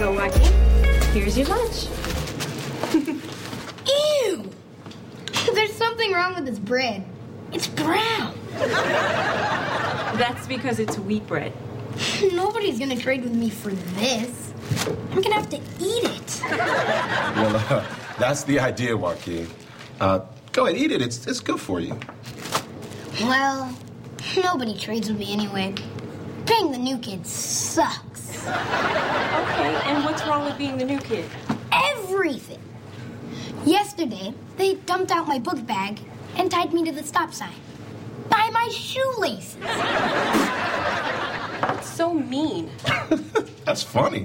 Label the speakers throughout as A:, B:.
A: go, Joaquin. Here's your lunch.
B: Ew! There's something wrong with this bread. It's brown.
A: That's because it's wheat bread.
B: Nobody's gonna trade with me for this. I'm gonna have to eat it.
C: Well, that's the idea, Joaquin. Go ahead, eat it. It's good for you.
B: Well, nobody trades with me anyway. Being the new kid sucks.
A: Okay, and what's wrong with being the new kid?
B: Everything. Yesterday, they dumped out my book bag and tied me to the stop sign. By my shoelaces.
A: That's so mean.
C: That's funny.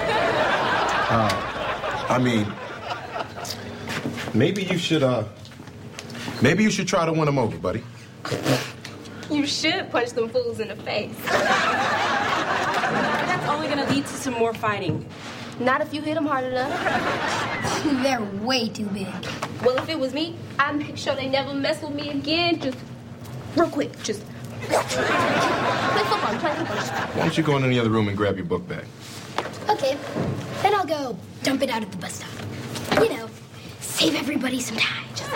C: I mean, maybe you should try to win them over, buddy.
A: You should punch them fools in the face. That's only gonna lead to some more fighting. Not if you hit them hard enough.
B: They're way too big.
A: Well, if it was me, I'd make sure they never mess with me again. Just real quick, just play football.
C: Why don't you go in the other room and grab your book bag?
B: Okay, then I'll go dump it out at the bus stop. You know, save everybody some time. Just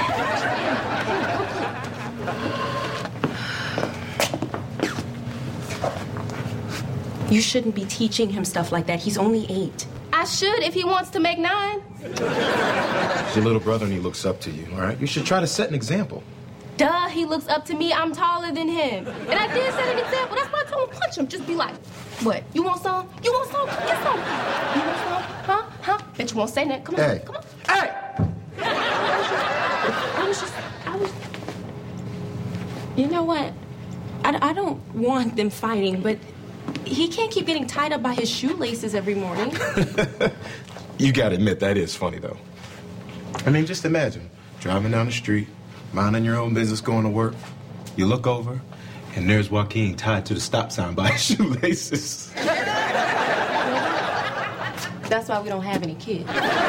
A: You shouldn't be teaching him stuff like that. He's only 8. I should if he wants to make 9.
C: He's your little brother and he looks up to you, all right? You should try to set an example.
A: Duh, he looks up to me. I'm taller than him. And I did set an example. That's why I told him punch him. Just be like, what? You want some? You want some? Get some. You want some? Huh? Bet you won't say that. Come on.
C: Hey.
A: Come on.
C: Hey!
A: I was You know what? I don't want them fighting, but he can't keep getting tied up by his shoelaces every morning.
C: You gotta admit, that is funny, though. I mean, just imagine, driving down the street, minding your own business, going to work. You look over, and there's Joaquin tied to the stop sign by his shoelaces.
A: That's why we don't have any kids.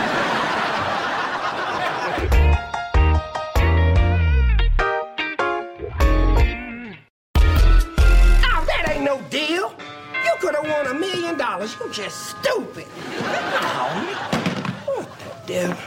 D: No deal. You could have won $1 million. You just stupid. Oh, what the devil?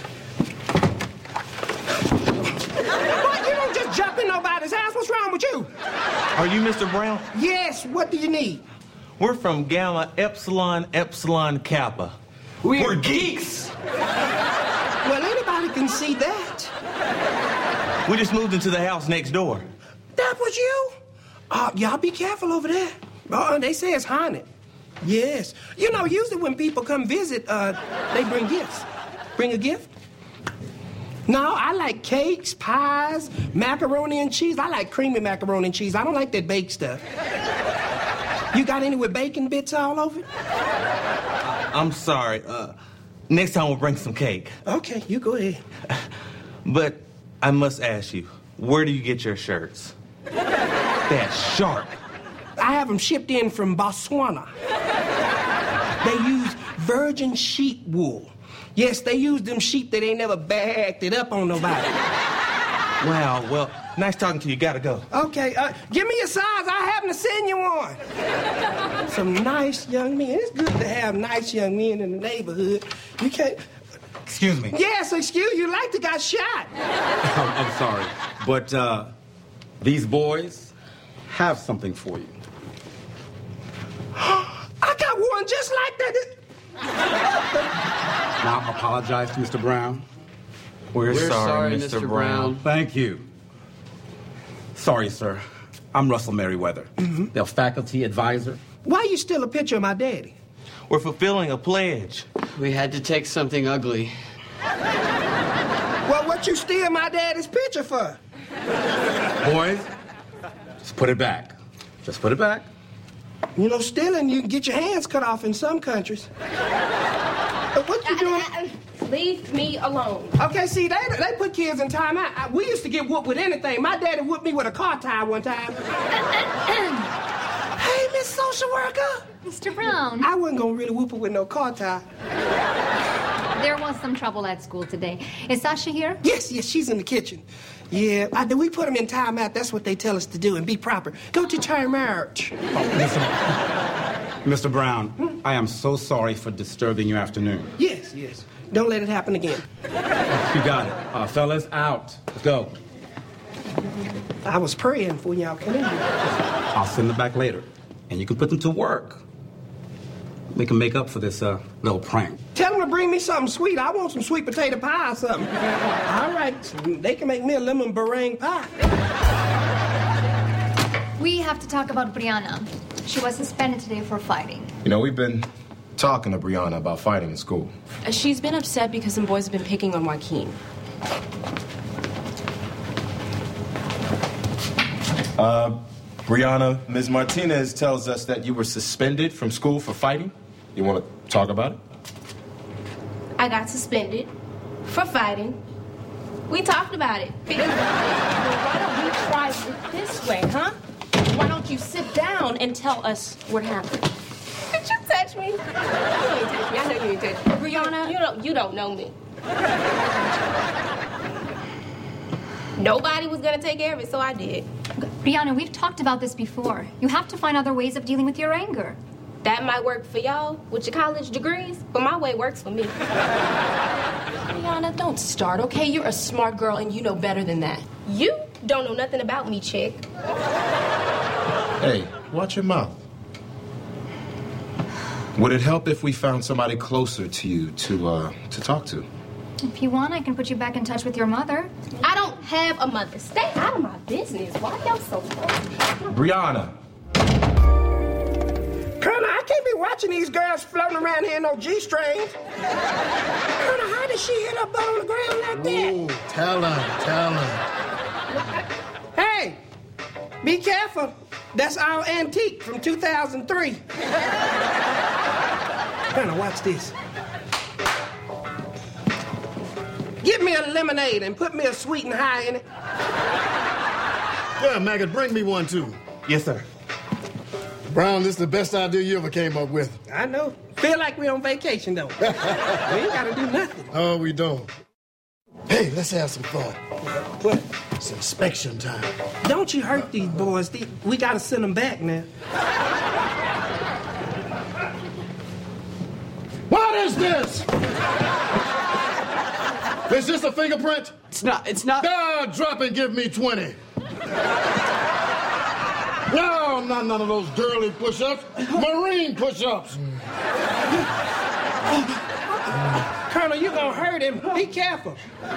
D: What? You don't just jump in nobody's house. What's wrong with you?
E: Are you Mr. Brown?
D: Yes. What do you need?
E: We're from Gamma Epsilon Epsilon Kappa. We're geeks.
D: Well, anybody can see that.
E: We just moved into the house next door.
D: That was you? Y'all be careful over there. They say it's haunted. Yes. You know, usually when people come visit, they bring gifts. Bring a gift? No, I like cakes, pies, macaroni and cheese. I like creamy macaroni and cheese. I don't like that baked stuff. You got any with bacon bits all over it?
E: I'm sorry. Next time we'll bring some cake.
D: Okay, you go ahead.
E: But I must ask you, where do you get your shirts? That's sharp.
D: I have them shipped in from Botswana. They use virgin sheep wool. Yes, they use them sheep that ain't never backed it up on nobody.
E: Wow, well, nice talking to you. Gotta go.
D: Okay, give me your size. I happen to send you one. Some nice young men. It's good to have nice young men in the neighborhood. You can't...
E: Excuse me.
D: Yes, excuse you. Like to got shot.
F: I'm sorry, but these boys have something for you.
D: I got one just like that.
F: Now apologize to Mr. Brown.
E: We're sorry, Mr. Brown.
F: Thank you. Sorry, sir. I'm Russell Merriweather, the faculty advisor.
D: Why you steal a picture of my daddy?
E: We're fulfilling a pledge.
G: We had to take something ugly.
D: Well, what you steal my daddy's picture for?
F: Boys, just put it back. Just put it back.
D: You know, stealing, you can get your hands cut off in some countries. What you doing?
A: Leave me alone.
D: Okay, see, they put kids in timeout. We used to get whooped with anything. My daddy whooped me with a car tire one time. Hey, Miss Social Worker.
H: Mr. Brown.
D: I wasn't going to really whoop her with no car tire.
H: There was some trouble at school today. Is Sasha here?
D: Yes, she's in the kitchen. Yeah, we put them in timeout. That's what they tell us to do and be proper. Go to church.
F: Mr. Brown, I am so sorry for disturbing your afternoon.
D: Yes, yes. Don't let it happen again.
F: You got it. Fellas, out. Let's go.
D: I was praying for y'all come in here.
F: I'll send them back later, and you can put them to work. We can make up for this little prank.
D: Tell them to bring me something sweet. I want some sweet potato pie or something. All right, they can make me a lemon meringue pie.
H: We have to talk about Brianna. She was suspended today for fighting.
C: You know, we've been talking to Brianna about fighting in school.
A: She's been upset because some boys have been picking on Joaquin.
C: Brianna, Ms. Martinez tells us that you were suspended from school for fighting. You want to talk about it?
A: I got suspended for fighting. We talked about it. Why don't we try it this way, huh? Why don't you sit down and tell us what happened? Did you touch me? You ain't touch me. I know you ain't touch me. Brianna, you don't know me. Nobody was gonna take care of it, so I did.
H: Brianna, we've talked about this before. You have to find other ways of dealing with your anger.
A: That might work for y'all with your college degrees, but my way works for me. Brianna, don't start, okay? You're a smart girl and you know better than that. You don't know nothing about me, chick.
C: Hey, watch your mouth. Would it help if we found somebody closer to you to talk to?
H: If you want, I can put you back in touch with your mother.
A: I don't have a mother. Stay out of my business. Why y'all so close?
C: Brianna.
D: Colonel, I can't be watching these girls floating around here in no G-strings. Colonel, how did she hit her butt on the ground like that?
I: Ooh, tell her.
D: Hey, be careful. That's our antique from 2003. Colonel, watch this. Give me a lemonade and put me a sweet and high in it.
I: Yeah, Maggot, bring me one, too.
F: Yes, sir.
I: Brown, this is the best idea you ever came up with.
D: I know. Feel like we're on vacation, though. We ain't got to do nothing.
I: Oh, we don't. Hey, let's have some fun.
D: What?
I: It's inspection time.
D: Don't you hurt these boys. We got to send them back now.
I: What is this? Is this a fingerprint?
G: It's not.
I: Ah, drop and give me 20. No, not none of those girly push-ups. Marine push-ups.
D: Colonel, you gonna hurt him. Be careful.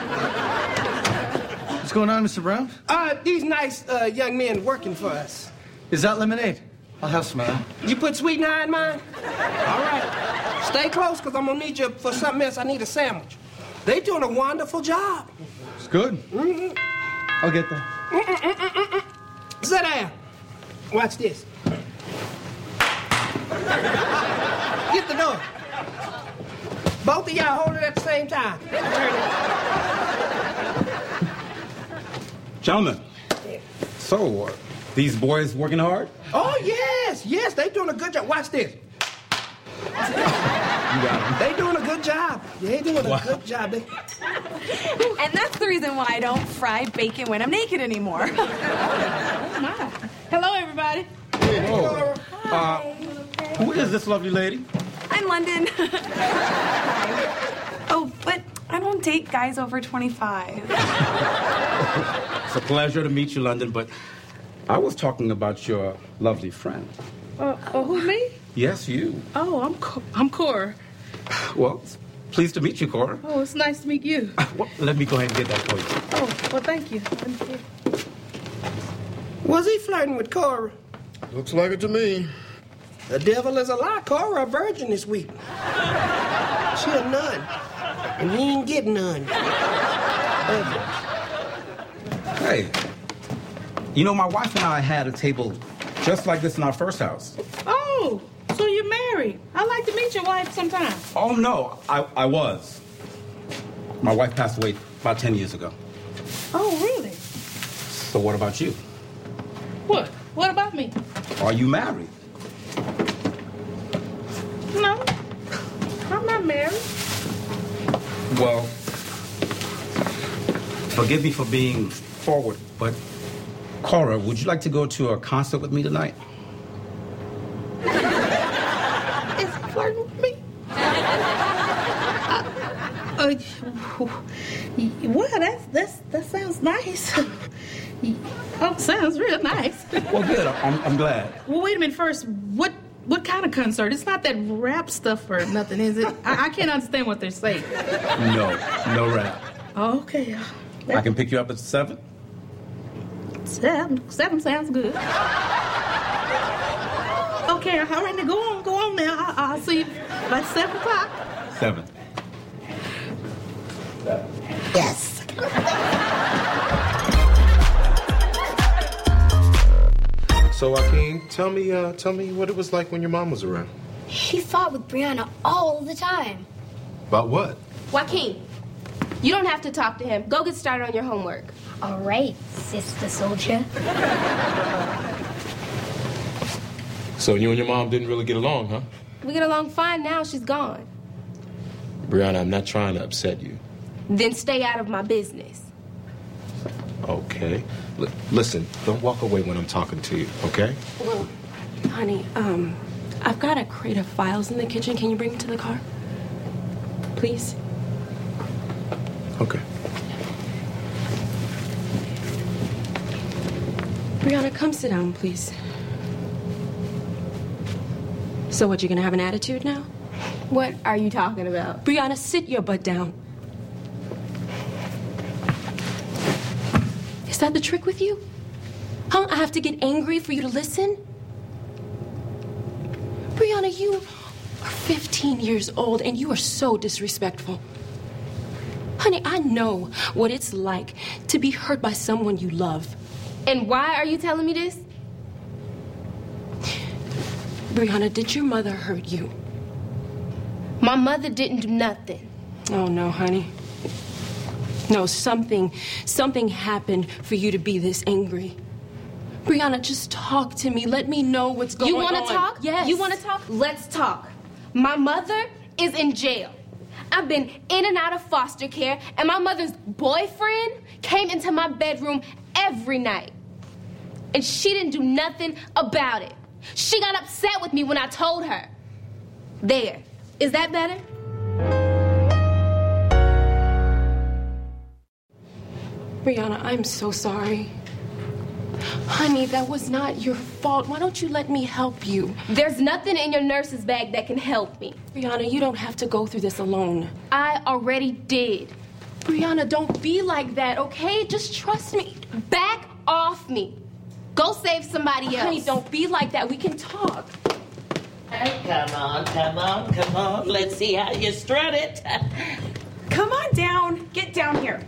J: What's going on, Mr. Brown?
D: These nice young men working for us.
J: Is that lemonade? I'll have some of that.
D: You put sweet and high in mine? All right. Stay close, because I'm gonna need you for something else. I need a sandwich. They doing a wonderful job.
J: It's good.
D: Mm-hmm.
J: I'll get that.
D: Sit down. Watch this. Get the door. Both of y'all hold it at the same time. Turn it.
F: Gentlemen, so these boys working hard?
D: Oh, yes, they doing a good job. Watch this.
F: You got them.
D: They doing a good job. They doing a good job.
K: And that's the reason why I don't fry bacon when I'm naked anymore.
L: Oh, my. Hello, everybody.
F: Oh. Who is this lovely lady?
K: I'm London. Oh, but I don't date guys over 25.
F: It's a pleasure to meet you, London, but I was talking about your lovely friend.
L: Who, me?
F: Yes, you.
L: Oh, I'm Cora.
F: Well, it's pleased to meet you, Cora.
L: Oh, it's nice to meet you.
F: Well, let me go ahead and get that for you.
L: Oh, well, thank you.
D: Was he flirting with Cora?
I: Looks like it to me.
D: The devil is a lie. Cora a virgin this week. She a nun. And he ain't get none.
F: Hey, you know, my wife and I had a table just like this in our first house.
L: Oh, so you're married. I'd like to meet your wife sometime.
F: Oh, no, I was. My wife passed away about 10 years ago.
L: Oh, really?
F: So what about you?
L: What? What about me?
F: Are you married?
L: No, I'm not married.
F: Well, forgive me for being forward, but Cora, would you like to go to a concert with me tonight?
L: It's flirting with me? Well, that sounds nice. Oh, sounds real nice.
F: Well, good. I'm glad.
L: Well, wait a minute. First, what kind of concert? It's not that rap stuff or nothing, is it? I can't understand what they're saying.
F: No rap.
L: Oh, okay.
F: I can pick you up at 7?
L: 7 sounds good. Okay, all right, now go on now. I'll see you by 7 o'clock.
F: 7.
L: Yes.
C: So, Joaquin, tell me what it was like when your mom was around.
B: She fought with Brianna all the time.
C: About what?
A: Joaquin, you don't have to talk to him. Go get started on your homework.
B: All right, Sister Soldier.
C: So you and your mom didn't really get along, huh?
A: We get along fine now. She's gone.
C: Brianna, I'm not trying to upset you.
A: Then stay out of my business.
C: Okay. Listen, don't walk away when I'm talking to you, okay?
K: Well, honey, I've got a crate of files in the kitchen. Can you bring it to the car? Please?
C: Okay.
K: Brianna, come sit down, please. So what, you gonna have an attitude now?
A: What are you talking about?
K: Brianna, sit your butt down. Is that the trick with you? Huh? I have to get angry for you to listen? Brianna, you are 15 years old and you are so disrespectful. Honey, I know what it's like to be hurt by someone you love.
A: And why are you telling me this?
K: Brianna, did your mother hurt you?
A: My mother didn't do nothing.
K: Oh, no, honey. No, something happened for you to be this angry. Brianna, just talk to me. Let me know what's going on.
A: You want to talk?
K: Yes.
A: You want to talk? Let's talk. My mother is in jail. I've been in and out of foster care, and my mother's boyfriend came into my bedroom every night. And she didn't do nothing about it. She got upset with me when I told her. There. Is that better?
K: Brianna, I'm so sorry. Honey, that was not your fault. Why don't you let me help you?
A: There's nothing in your nurse's bag that can help me.
K: Brianna, you don't have to go through this alone.
A: I already did.
K: Brianna, don't be like that, okay? Just trust me.
A: Back off me. Go save somebody else.
K: Honey, don't be like that. We can talk.
M: Hey, come on. Let's see how you strut it.
K: Come on down. Get down here.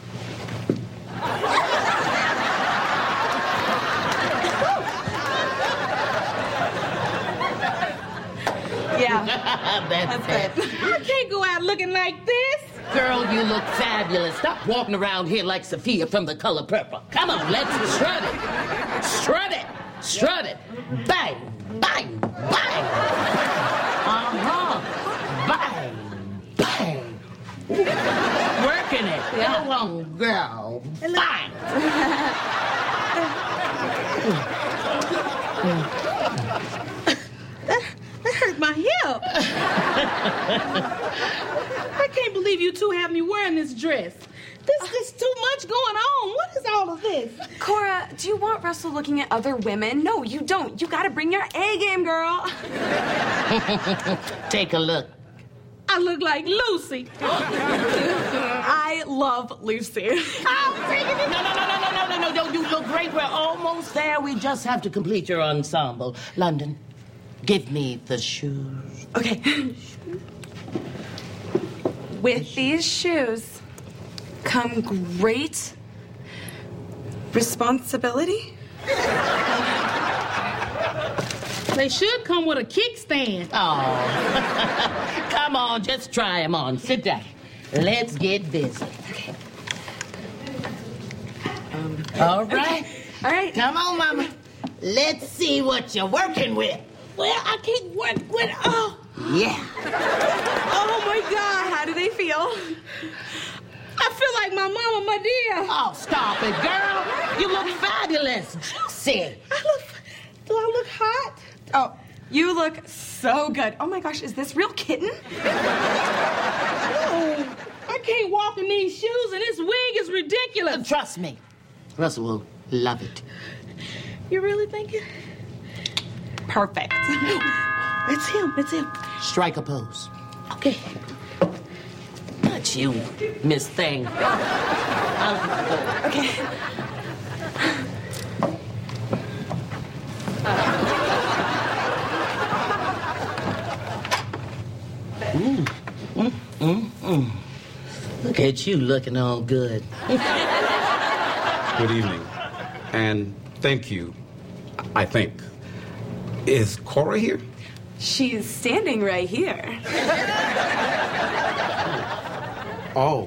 M: Yeah. That's it.
L: I can't go out looking like this.
M: Girl, you look fabulous. Stop walking around here like Sophia from The Color Purple. Come on, let's strut it. Strut it. Strut it. Bang, bang, bang. Bang, bang. Working it.
L: Yeah.
M: Go on, girl. Bang.
L: That hurt my hip. I can't believe you two have me wearing this dress. There's too much going on. What is all of this?
K: Cora, do you want Russell looking at other women? No, you don't. You gotta bring your A game, girl.
M: Take a look.
L: I look like Lucy.
K: I love Lucy.
L: I'm taking it.
M: No. You look great. We're almost there. We just have to complete your ensemble. London, give me the shoes.
K: Okay. With these shoes come great responsibility.
L: They should come with a kickstand.
M: Oh. Come on, just try them on. Sit down. Let's get busy.
K: Okay.
M: All right.
K: All right.
M: Come on, Mama. Let's see what you're working with.
L: Well, I can't work with. Oh.
M: Yeah.
K: Oh my God, how do they feel?
L: I feel like my mama, my dear.
M: Oh, stop it, girl. You look fabulous. Juicy.
L: Do I look hot? Oh,
N: You look so good. Oh my gosh, is this real kitten?
L: Oh, I can't walk in these shoes, and this wig is ridiculous.
M: Trust me, Russell will love it.
L: You really think it?
N: Perfect.
L: It's him. It's him.
M: Strike a pose.
L: Okay.
M: Not you, Miss Thing.
N: Okay.
M: Look at you looking all good.
F: Good evening. And thank you, I think. Is Cora here?
N: She's standing right here.
F: Oh.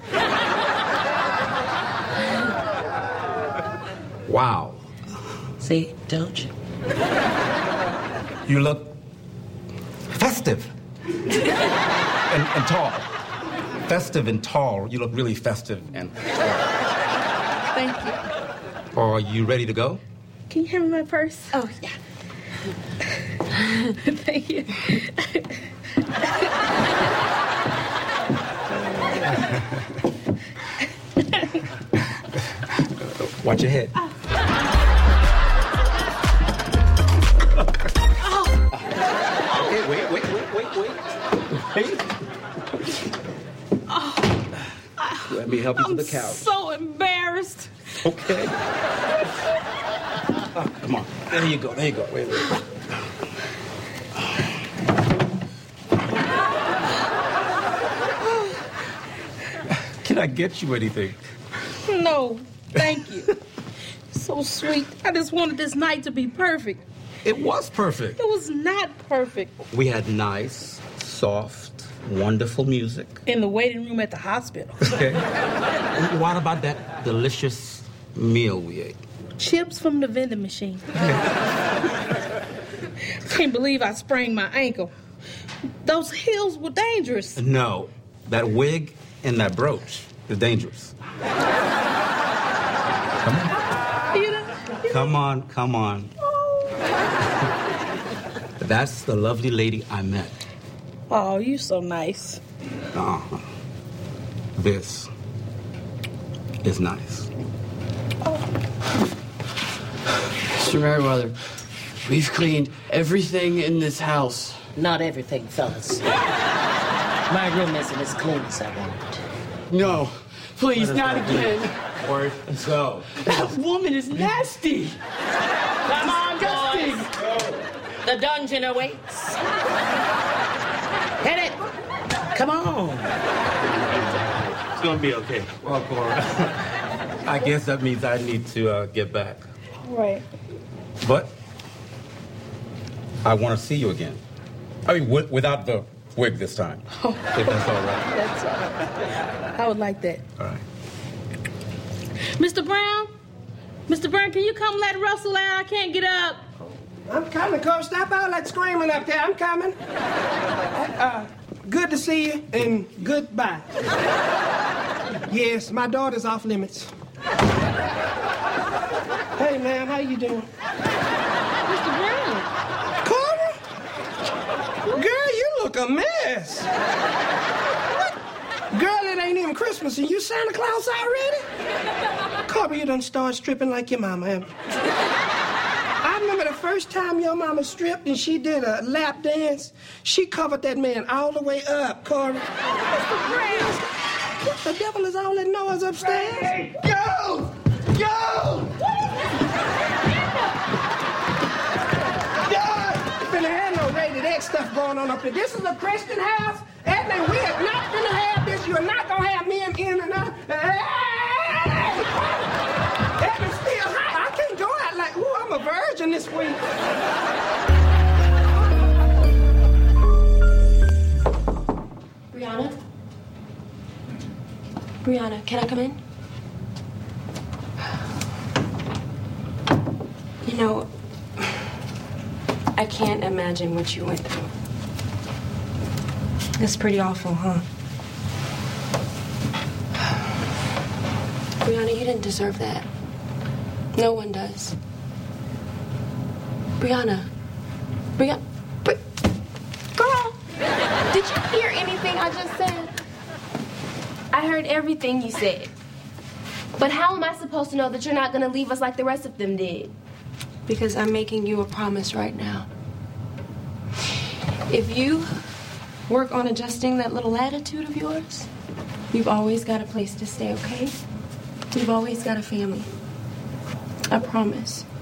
F: Wow.
M: See, don't you?
F: You look festive and tall. Festive and tall. You look really festive and tall.
L: Thank you.
F: Are you ready to go?
L: Can you hand me my purse?
N: Oh, yeah.
L: Thank you.
F: Watch your head. Okay, wait. Let me help you to the couch.
L: So embarrassed.
F: Okay. Come on. There you go. Wait. Can I get you anything?
L: No, thank you. So sweet. I just wanted this night to be perfect.
F: It was perfect.
L: It was not perfect.
F: We had nice, soft, wonderful music.
L: In the waiting room at the hospital.
F: Okay. And what about that delicious meal we ate?
L: Chips from the vending machine. Can't believe I sprained my ankle. Those heels were dangerous.
F: No, that wig and that brooch is dangerous. Come on. That's the lovely lady I met.
L: Oh, you so nice.
F: This is nice.
G: Mr. Merriweather, we've cleaned everything in this house.
M: Not everything, fellas. My room isn't as clean as I want it.
G: No, please, not again.
F: Or so.
G: That woman is nasty.
M: Come on,
G: Disgusting.
M: boys. The dungeon awaits. Hit it. Come on.
E: It's gonna be okay.
F: Well, Cora, I guess that means I need to get back.
L: Right.
F: But I want to see you again. I mean, without the wig this time.
L: Oh.
F: If that's all right.
L: That's all right. I would like that.
F: All right.
L: Mr. Brown? Mr. Brown, can you come let Russell out? I can't get up.
D: I'm coming, Cora. Stop all that screaming up there. I'm coming. Good to see you, and goodbye. Yes, my daughter's off limits. Hey, man, how you doing?
L: Mr. Brown.
D: Cora? Girl, you look a mess. What? Girl, it ain't even Christmas, and you Santa Claus already? Cora, you done started stripping like your mama, haven't you? I remember the first time your mama stripped and she did a lap dance. She covered that man all the way up, Cora. Mr. Brown, what the devil is all that noise upstairs? Hey, go! Finna have no rated X stuff going on up here. This is a Christian house. Edna, we are not finna have this. You're not gonna have men in and out. Hey! Edna's still hot. I can't go out like, ooh, I'm a virgin this week.
A: Brianna, can I come in? You know, I can't imagine what you went through. It's pretty awful, huh? Brianna, you didn't deserve that. No one does. Brianna. Did you hear anything I just said? I heard everything you said. But how am I supposed to know that you're not going to leave us like the rest of them did?
K: Because I'm making you a promise right now. If you work on adjusting that little attitude of yours, you've always got a place to stay, okay? You've always got a family. I promise.